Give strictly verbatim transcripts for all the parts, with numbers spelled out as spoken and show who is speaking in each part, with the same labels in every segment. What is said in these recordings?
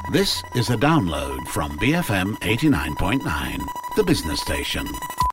Speaker 1: This is a download from B F M eighty-nine point nine, the business station.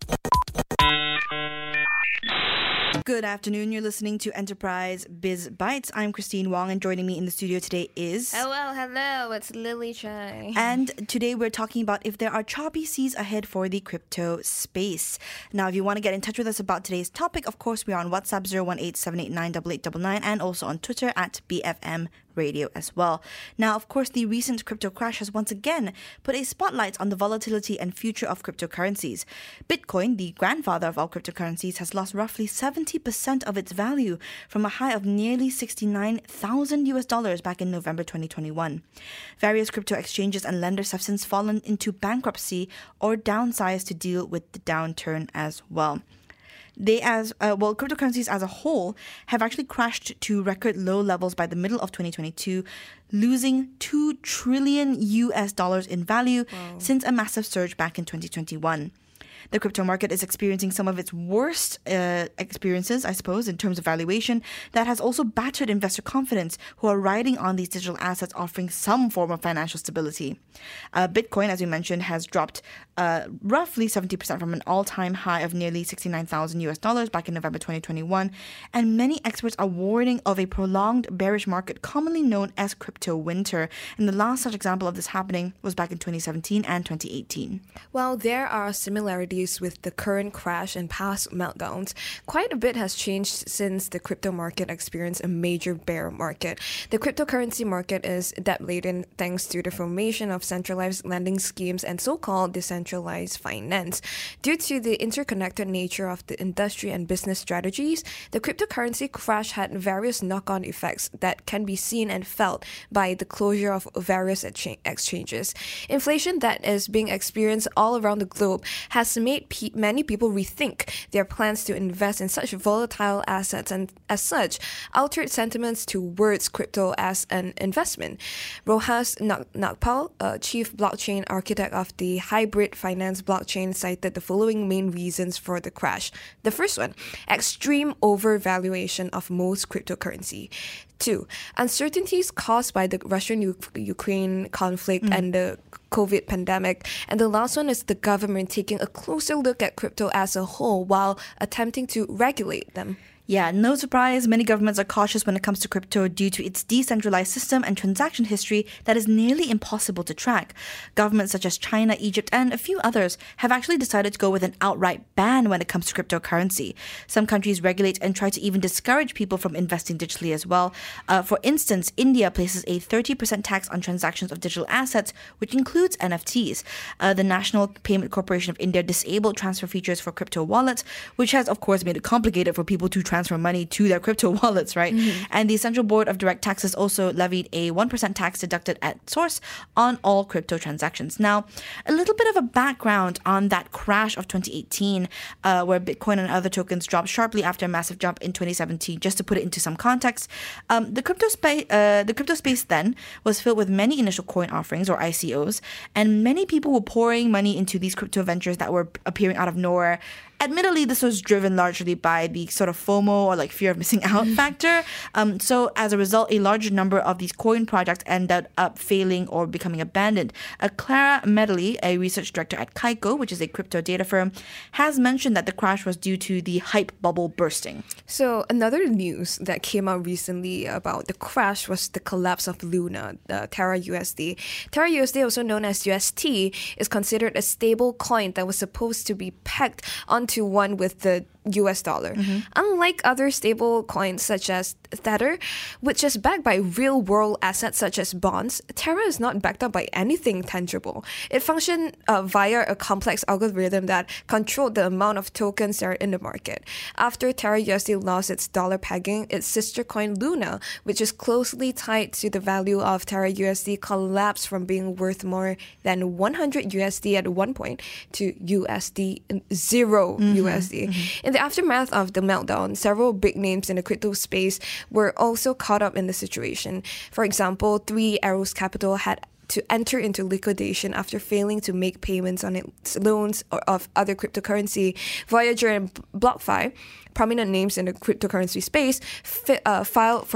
Speaker 2: Good afternoon. You're listening to Enterprise Biz Bites. I'm Christine Wong, and joining me in the studio today is...
Speaker 3: Hello, hello. It's Lily Chai.
Speaker 2: And today we're talking about if there are choppy seas ahead for the crypto space. Now, if you want to get in touch with us about today's topic, of course, we're on WhatsApp zero one eight seven eight nine eight eight nine nine and also on Twitter at B F M Radio as well. Now, of course, the recent crypto crash has once again put a spotlight on the volatility and future of cryptocurrencies. Bitcoin, the grandfather of all cryptocurrencies, has lost roughly seventy percent of its value from a high of nearly sixty-nine thousand U S dollars back in November twenty twenty-one. Various crypto exchanges and lenders have since fallen into bankruptcy or downsized to deal with the downturn as well. They as uh, well, cryptocurrencies as a whole have actually crashed to record low levels by the middle of twenty twenty-two, losing two trillion U S dollars in value wow. since a massive surge back in twenty twenty-one. The crypto market is experiencing some of its worst uh, experiences, I suppose, in terms of valuation. That has also battered investor confidence who are riding on these digital assets offering some form of financial stability. Uh, Bitcoin, as we mentioned, has dropped uh, roughly seventy percent from an all-time high of nearly sixty-nine thousand U S dollars back in November twenty twenty-one. And many experts are warning of a prolonged bearish market, commonly known as crypto winter. And the last such example of this happening was back in twenty seventeen and twenty eighteen.
Speaker 3: While there are similarities with the current crash and past meltdowns, quite a bit has changed since the crypto market experienced a major bear market. The cryptocurrency market is debt-laden thanks to the formation of centralized lending schemes and so-called decentralized finance. Due to the interconnected nature of the industry and business strategies, the cryptocurrency crash had various knock-on effects that can be seen and felt by the closure of various exchanges. Inflation that is being experienced all around the globe has made pe- many people rethink their plans to invest in such volatile assets and, as such, altered sentiments towards crypto as an investment. Rohas Nagpal, uh, chief blockchain architect of the hybrid finance blockchain, cited the following main reasons for the crash. The first one, extreme overvaluation of most cryptocurrency. Two, uncertainties caused by the Russian-Ukraine conflict mm. and the COVID pandemic. And the last one is the government taking a closer look at crypto as a whole while attempting to regulate them.
Speaker 2: Yeah, no surprise, many governments are cautious when it comes to crypto due to its decentralized system and transaction history that is nearly impossible to track. Governments such as China, Egypt, and a few others have actually decided to go with an outright ban when it comes to cryptocurrency. Some countries regulate and try to even discourage people from investing digitally as well. Uh, for instance, India places a thirty percent tax on transactions of digital assets, which includes N F Ts. Uh, the National Payment Corporation of India disabled transfer features for crypto wallets, which has, of course, made it complicated for people to transfer transfer money to their crypto wallets, right? Mm-hmm. And the Central Board of Direct Taxes also levied a one percent tax deducted at source on all crypto transactions. Now, a little bit of a background on that crash of twenty eighteen, uh, where Bitcoin and other tokens dropped sharply after a massive jump in twenty seventeen, just to put it into some context. Um, the crypto space, uh, the crypto space then was filled with many initial coin offerings or I C Os, and many people were pouring money into these crypto ventures that were appearing out of nowhere. Admittedly, this was driven largely by the sort of FOMO or like fear of missing out factor. Um, so as a result, a large number of these coin projects ended up failing or becoming abandoned. Uh, Clara Medley, a research director at Kaiko, which is a crypto data firm, has mentioned that the crash was due to the hype bubble bursting.
Speaker 3: So another news that came out recently about the crash was the collapse of Luna, uh, Terra U S D. Terra U S D, also known as U S T, is considered a stable coin that was supposed to be pegged on to one with the U S dollar. Mm-hmm. Unlike other stable coins such as Tether, which is backed by real-world assets such as bonds, Terra is not backed up by anything tangible. It functions uh, via a complex algorithm that controlled the amount of tokens that are in the market. After Terra U S D lost its dollar pegging, its sister coin Luna, which is closely tied to the value of Terra U S D, collapsed from being worth more than one hundred U S D at one point to U S D zero mm-hmm. U S D. Mm-hmm. In the aftermath of the meltdown, several big names in the crypto space were also caught up in the situation. For example, Three Arrows Capital had to enter into liquidation after failing to make payments on its loans or of other cryptocurrency. Voyager and BlockFi, prominent names in the cryptocurrency space, fi- uh, filed for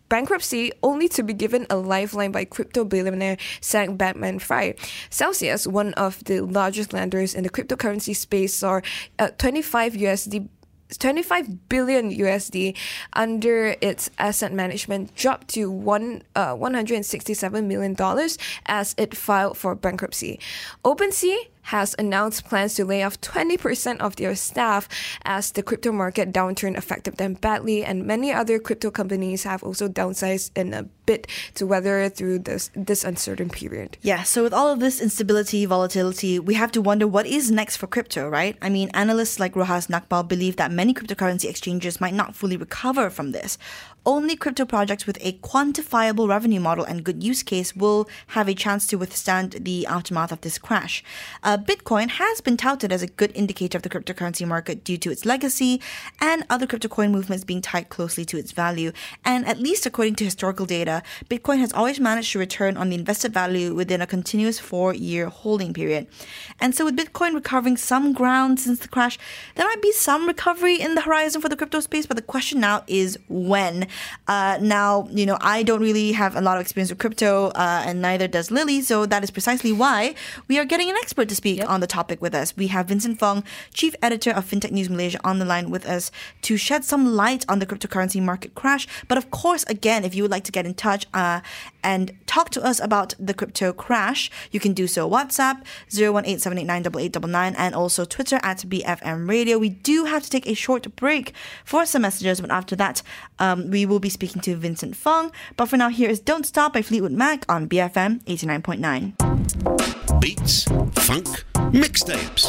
Speaker 3: bankruptcy only to be given a lifeline by crypto billionaire Sam Bankman-Fried. Celsius, one of the largest lenders in the cryptocurrency space, saw uh, twenty-five U S D twenty-five billion U S D under its asset management dropped to one uh, one hundred sixty-seven million dollars as it filed for bankruptcy. OpenSea has announced plans to lay off twenty percent of their staff as the crypto market downturn affected them badly, and many other crypto companies have also downsized in a bid to weather through this this uncertain period.
Speaker 2: Yeah, so with all of this instability, volatility, we have to wonder what is next for crypto, right? I mean, analysts like Rohas Nakpal believe that many cryptocurrency exchanges might not fully recover from this. Only crypto projects with a quantifiable revenue model and good use case will have a chance to withstand the aftermath of this crash. Uh, Bitcoin has been touted as a good indicator of the cryptocurrency market due to its legacy and other crypto coin movements being tied closely to its value. And at least according to historical data, Bitcoin has always managed to return on the invested value within a continuous four-year holding period. And so with Bitcoin recovering some ground since the crash, there might be some recovery in the horizon for the crypto space, but the question now is when. Uh, now, you know, I don't really have a lot of experience with crypto, uh, and neither does Lily, so that is precisely why we are getting an expert to speak yep. on the topic with us. We have Vincent Fong, Chief Editor of FinTech News Malaysia, on the line with us to shed some light on the cryptocurrency market crash. But of course, again, if you would like to get in touch uh, and talk to us about the crypto crash, you can do so. WhatsApp zero one eight seven eight nine eight eight nine nine and also Twitter at B F M Radio. We do have to take a short break for some messages, but after that, um, we will be speaking to Vincent Fong. But for now, here is Don't Stop by Fleetwood Mac on B F M eighty-nine point nine.
Speaker 1: Beats, funk, mixtapes.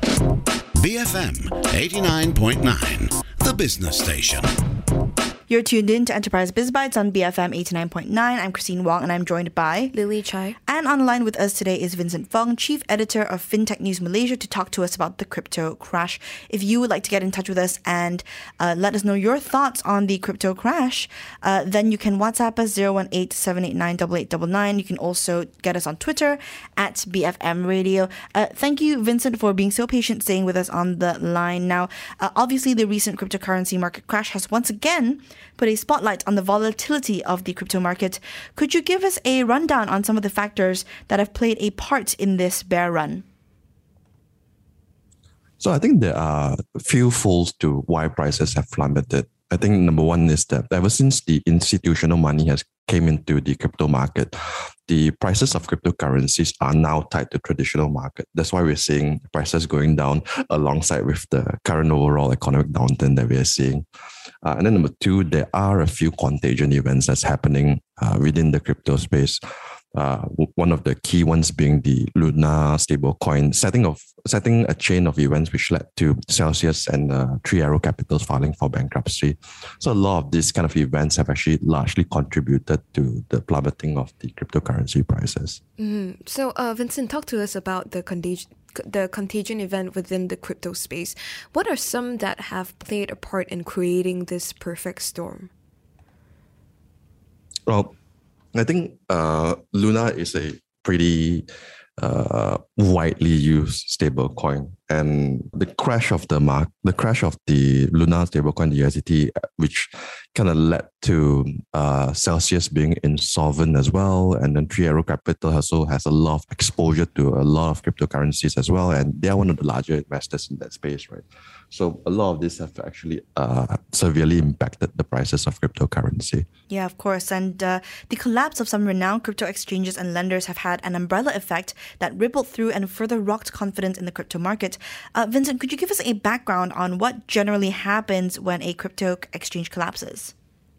Speaker 1: B F M eighty-nine point nine, the business station.
Speaker 2: You're tuned in to Enterprise Biz Bites on B F M eighty-nine point nine. I'm Christine Wong and I'm joined by
Speaker 3: Lily Chai.
Speaker 2: And on the line with us today is Vincent Fong, Chief Editor of FinTech News Malaysia, to talk to us about the crypto crash. If you would like to get in touch with us and uh, let us know your thoughts on the crypto crash, uh, then you can WhatsApp us zero one eight seven eight nine eight eight nine nine. You can also get us on Twitter at B F M Radio. Uh, thank you, Vincent, for being so patient staying with us on the line. Now, uh, obviously, the recent cryptocurrency market crash has once again put a spotlight on the volatility of the crypto market. Could you give us a rundown on some of the factors that have played a part in this bear run?
Speaker 4: So I think there are a few folds to why prices have plummeted. I think number one is that ever since the institutional money has came into the crypto market, the prices of cryptocurrencies are now tied to traditional market. That's why we're seeing prices going down alongside with the current overall economic downturn that we are seeing. Uh, and then number two, there are a few contagion events that's happening uh, within the crypto space. Uh, one of the key ones being the Luna stablecoin, setting of setting a chain of events which led to Celsius and uh, Three Arrow Capitals filing for bankruptcy. So a lot of these kind of events have actually largely contributed to the plummeting of the cryptocurrency prices.
Speaker 3: Mm-hmm. So, uh, Vincent, talk to us about the contagion. the contagion event within the crypto space. What are some that have played a part in creating this perfect storm?
Speaker 4: Well, I think uh, Luna is a pretty uh, widely used stablecoin, and the crash of the mark, the crash of the Luna stablecoin, the U S D T, which kind of led to uh, Celsius being insolvent as well, and then Three Arrow Capital also has a lot of exposure to a lot of cryptocurrencies as well, and they are one of the larger investors in that space, right? So a lot of this have actually uh, severely impacted the prices of cryptocurrency.
Speaker 2: Yeah, of course. And uh, the collapse of some renowned crypto exchanges and lenders have had an umbrella effect that rippled through and further rocked confidence in the crypto market. Uh, Vincent, could you give us a background on what generally happens when a crypto exchange collapses?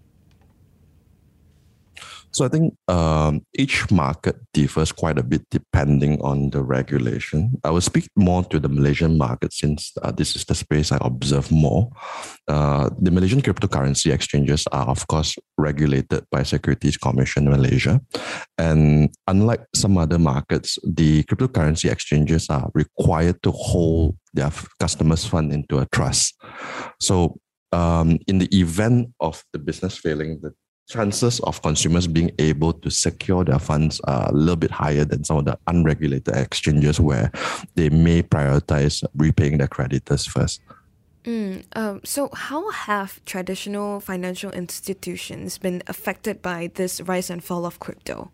Speaker 4: So I think um, each market differs quite a bit depending on the regulation. I will speak more to the Malaysian market since uh, this is the space I observe more. Uh, the Malaysian cryptocurrency exchanges are, of course, regulated by Securities Commission Malaysia. And unlike some other markets, the cryptocurrency exchanges are required to hold their customers' fund into a trust. So um, in the event of the business failing, the chances of consumers being able to secure their funds are a little bit higher than some of the unregulated exchanges where they may prioritize repaying their creditors first.
Speaker 3: Mm, um, so, how have traditional financial institutions been affected by this rise and fall of crypto?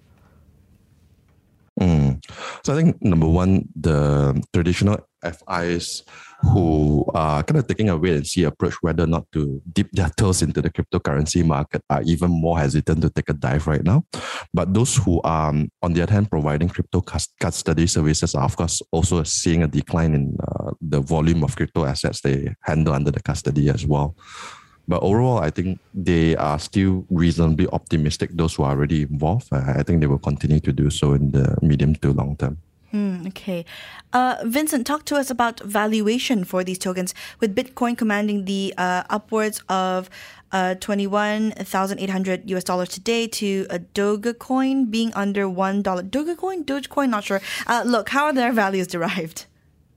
Speaker 4: Mm. So I think number one, the traditional F Is who are kind of taking a wait and see approach whether or not to dip their toes into the cryptocurrency market are even more hesitant to take a dive right now. But those who are, um, on the other hand, providing crypto custody services are, of course, also seeing a decline in uh, the volume of crypto assets they handle under the custody as well. But overall, I think they are still reasonably optimistic. Those who are already involved, I think they will continue to do so in the medium to long term.
Speaker 2: Hmm, okay. Uh, Vincent, talk to us about valuation for these tokens, with Bitcoin commanding the uh, upwards of uh, twenty-one thousand eight hundred U S dollars today to a Dogecoin being under one dollar. Dogecoin? Dogecoin? Not sure. Uh, look, how are their values derived?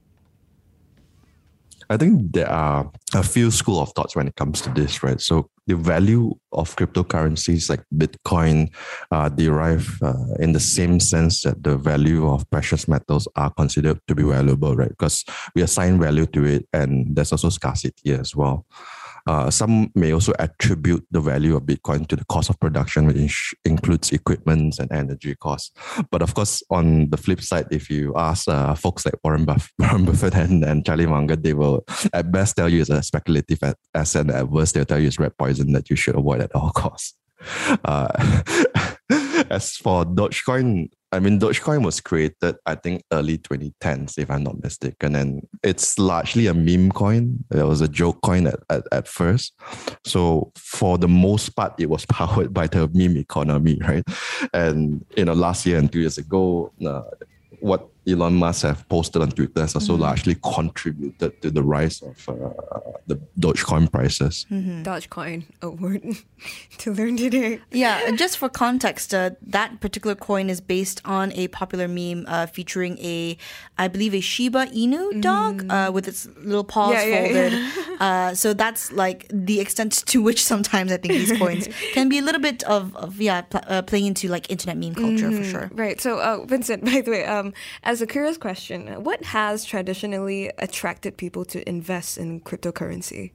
Speaker 4: I think there are a few school of thoughts when it comes to this, right? So the value of cryptocurrencies like Bitcoin uh, derive uh, in the same sense that the value of precious metals are considered to be valuable, right? Because we assign value to it, and there's also scarcity as well. Uh, some may also attribute the value of Bitcoin to the cost of production, which includes equipment and energy costs. But of course, on the flip side, if you ask uh, folks like Warren, Buff- Warren Buffett and, and Charlie Munger, they will at best tell you it's a speculative asset, and at worst they'll tell you it's rat poison that you should avoid at all costs. Uh, as for Dogecoin, I mean, Dogecoin was created, I think, early twenty tens, if I'm not mistaken. And it's largely a meme coin. It was a joke coin at, at, at first. So for the most part, it was powered by the meme economy, right? And, you know, last year and two years ago, uh, what Elon Musk have posted on Twitter has also mm-hmm. largely contributed to the rise of uh, the Dogecoin prices.
Speaker 3: Mm-hmm. Dogecoin, a word to learn today.
Speaker 2: Yeah, just for context, uh, that particular coin is based on a popular meme uh, featuring a, I believe, a Shiba Inu dog mm. uh, with its little paws
Speaker 3: yeah, yeah,
Speaker 2: folded.
Speaker 3: Yeah.
Speaker 2: Uh, so that's like the extent to which sometimes I think these coins can be a little bit of, of yeah, pl- uh, playing into like internet meme culture mm, for sure.
Speaker 3: Right. So, uh, Vincent, by the way, um, as a curious question, what has traditionally attracted people to invest in cryptocurrency?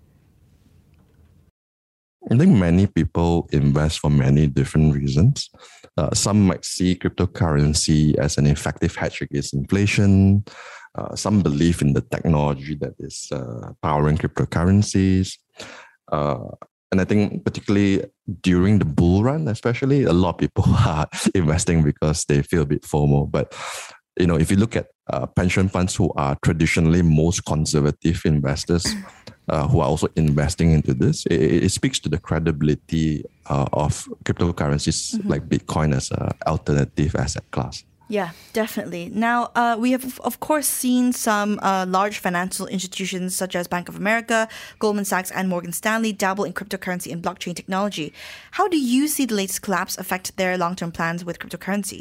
Speaker 4: I think many people invest for many different reasons. Uh, some might see cryptocurrency as an effective hedge against inflation. Uh, some believe in the technology that is uh, powering cryptocurrencies. Uh, and I think particularly during the bull run, especially, a lot of people are investing because they feel a bit FOMO. But you know, if you look at uh, pension funds who are traditionally most conservative investors, uh, who are also investing into this, it, it speaks to the credibility uh, of cryptocurrencies mm-hmm. like Bitcoin as an alternative asset class.
Speaker 2: Yeah, definitely. Now, uh, we have, of course, seen some uh, large financial institutions such as Bank of America, Goldman Sachs, and Morgan Stanley dabble in cryptocurrency and blockchain technology. How do you see the latest collapse affect their long-term plans with cryptocurrency?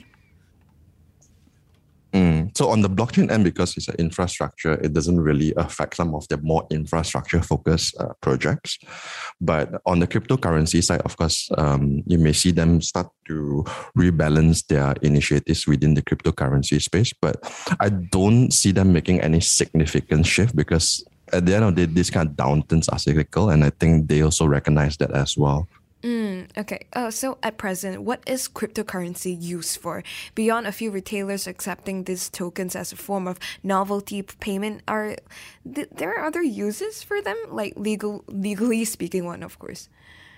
Speaker 4: Mm. So on the blockchain end, because it's an infrastructure, it doesn't really affect some of the more infrastructure-focused uh, projects. But on the cryptocurrency side, of course, um, you may see them start to rebalance their initiatives within the cryptocurrency space. But I don't see them making any significant shift because at the end of the day, these kind of downturns are cyclical, and I think they also recognize that as well.
Speaker 3: Mm, okay. Uh, so at present, what is cryptocurrency used for? Beyond a few retailers accepting these tokens as a form of novelty payment, are th- there are other uses for them, like legal, legally speaking, one of course.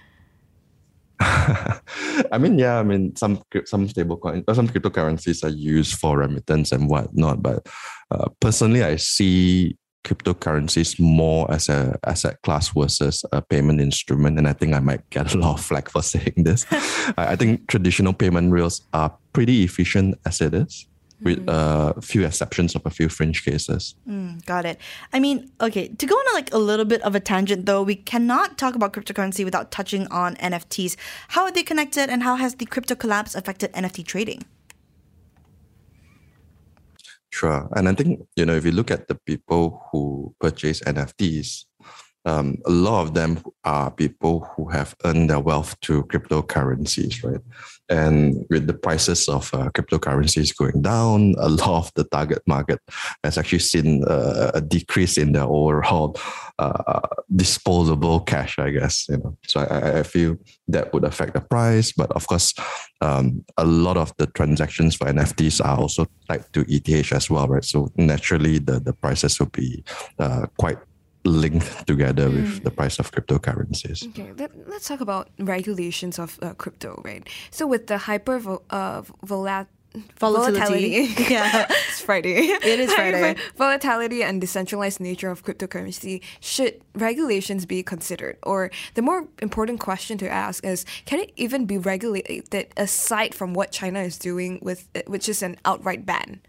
Speaker 4: I mean, yeah, I mean, some some stable coin, some cryptocurrencies are used for remittance and whatnot. But uh, personally, I see cryptocurrencies more as a asset class versus a payment instrument, and I think I might get a lot of flack for saying this. I think traditional payment rails are pretty efficient as it is, with a uh, few exceptions of a few fringe cases.
Speaker 2: Mm, got it. I mean, okay, to go on a, like a little bit of a tangent though, we cannot talk about cryptocurrency without touching on N F Ts. How are they connected, and how has the crypto collapse affected N F T trading?
Speaker 4: Sure. And I think, you know, if you look at the people who purchase N F Ts, um, a lot of them are people who have earned their wealth through cryptocurrencies, right? And with the prices of uh, cryptocurrencies going down, a lot of the target market has actually seen uh, a decrease in their overall uh, disposable cash, I guess. You know, so I, I feel that would affect the price. But of course, um, a lot of the transactions for N F Ts are also tied to E T H as well, right? So naturally, the, the prices will be uh, quite linked together mm. with the price of cryptocurrencies.
Speaker 3: Okay, Let, let's talk about regulations of uh, crypto, right? So with the hyper vo- uh, volat-
Speaker 2: volatility,
Speaker 3: volatility.
Speaker 2: yeah,
Speaker 3: it's Friday.
Speaker 2: It is Friday.
Speaker 3: Hyper volatility and decentralized nature of cryptocurrency, should regulations be considered? Or the more important question to ask is, can it even be regulated aside from what China is doing with, which is an outright ban?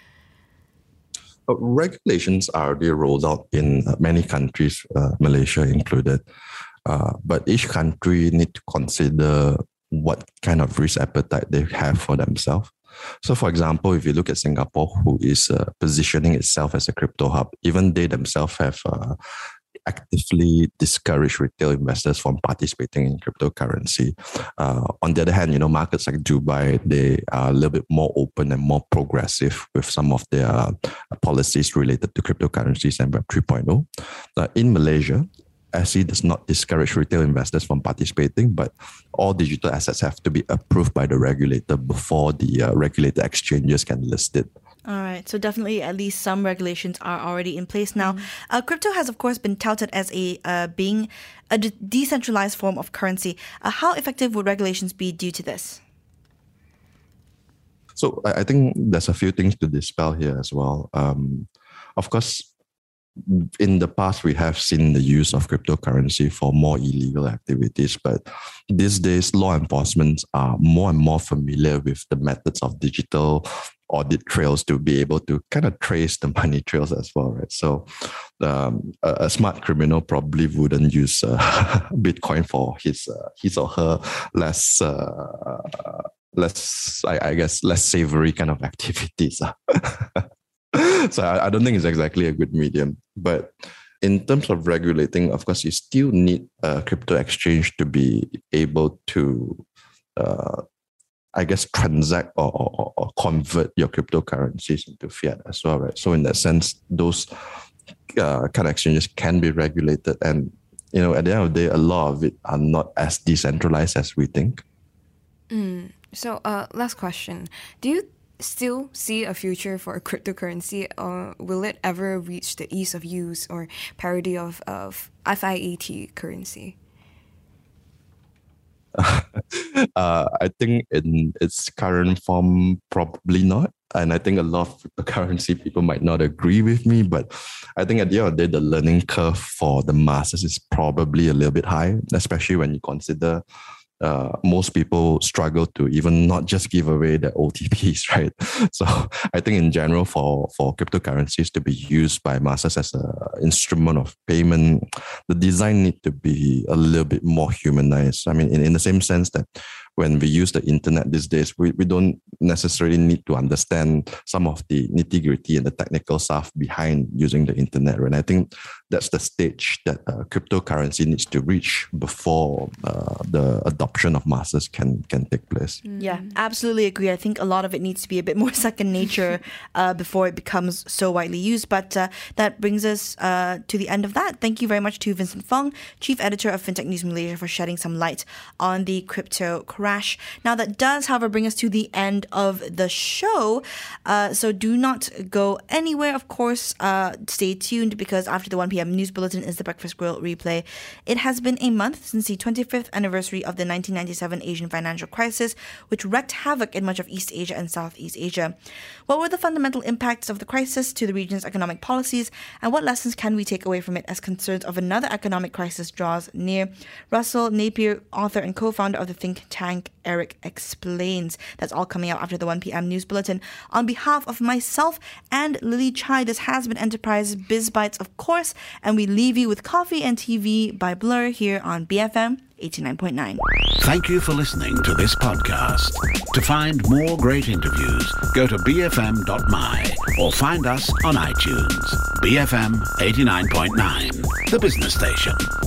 Speaker 4: Regulations are already rolled out in many countries, uh, Malaysia included. Uh, but each country need to consider what kind of risk appetite they have for themselves. So, for example, if you look at Singapore, who is uh, positioning itself as a crypto hub, even they themselves have uh, actively discourage retail investors from participating in cryptocurrency. Uh, on the other hand, you know, markets like Dubai, they are a little bit more open and more progressive with some of their uh, policies related to cryptocurrencies and Web three point oh. Uh, in Malaysia, S E does not discourage retail investors from participating, but all digital assets have to be approved by the regulator before the uh, regulated exchanges can list it.
Speaker 2: All right. So definitely at least some regulations are already in place now. Mm. Uh, crypto has, of course, been touted as a uh, being a de- decentralized form of currency. Uh, how effective would regulations be due to this?
Speaker 4: So I, I think there's a few things to dispel here as well. Um, of course, in the past, we have seen the use of cryptocurrency for more illegal activities, but these days, law enforcement are more and more familiar with the methods of digital audit trails to be able to kind of trace the money trails as well, right? So um, a, a smart criminal probably wouldn't use uh, Bitcoin for his uh, his or her less, uh, less I, I guess, less savory kind of activities. So I, I don't think it's exactly a good medium. But in terms of regulating, of course, you still need a crypto exchange to be able to, uh, I guess, transact or, or, or convert your cryptocurrencies into fiat as well, right? So in that sense, those uh, kind of exchanges can be regulated. And, you know, at the end of the day, a lot of it are not as decentralized as we think.
Speaker 3: Mm. So uh, last question. Do you still see a future for cryptocurrency, or will it ever reach the ease of use or parity of, of fiat currency?
Speaker 4: uh, I think in its current form, probably not. And I think a lot of cryptocurrency people might not agree with me, but I think at the end of the day, the learning curve for the masses is probably a little bit high, especially when you consider Uh, most people struggle to even not just give away their O T Ps, right? So I think in general, for, for cryptocurrencies to be used by masses as an instrument of payment, the design need to be a little bit more humanized. I mean, in, in the same sense that when we use the internet these days, we, we don't necessarily need to understand some of the nitty-gritty and the technical stuff behind using the internet, right? And I think that's the stage that uh, cryptocurrency needs to reach before uh, the adoption of masses can can take place.
Speaker 2: Yeah, absolutely agree. I think a lot of it needs to be a bit more second nature uh, before it becomes so widely used. But uh, that brings us uh, to the end of that. Thank you very much to Vincent Fong, Chief Editor of FinTech News Malaysia, for shedding some light on the crypto crash. Now, that does, however, bring us to the end of the show. Uh, so do not go anywhere. Of course, uh, stay tuned, because after the one p.m. news bulletin is the Breakfast Grill replay. It has been a month since the twenty-fifth anniversary of the nineteen ninety-seven Asian financial crisis, which wreaked havoc in much of East Asia and Southeast Asia. What were the fundamental impacts of the crisis to the region's economic policies, and what lessons can we take away from it as concerns of another economic crisis draws near? Russell Napier, author and co-founder of the think tank Eric Explains. That's all coming out after the one p.m. news bulletin. On behalf of myself and Lily Chai, this has been Enterprise Biz Bites, of course, and we leave you with Coffee and T V by Blur here on B F M eighty-nine point nine.
Speaker 1: Thank you for listening to this podcast. To find more great interviews, go to b f m dot m y or find us on iTunes. B F M eighty-nine point nine, the business station.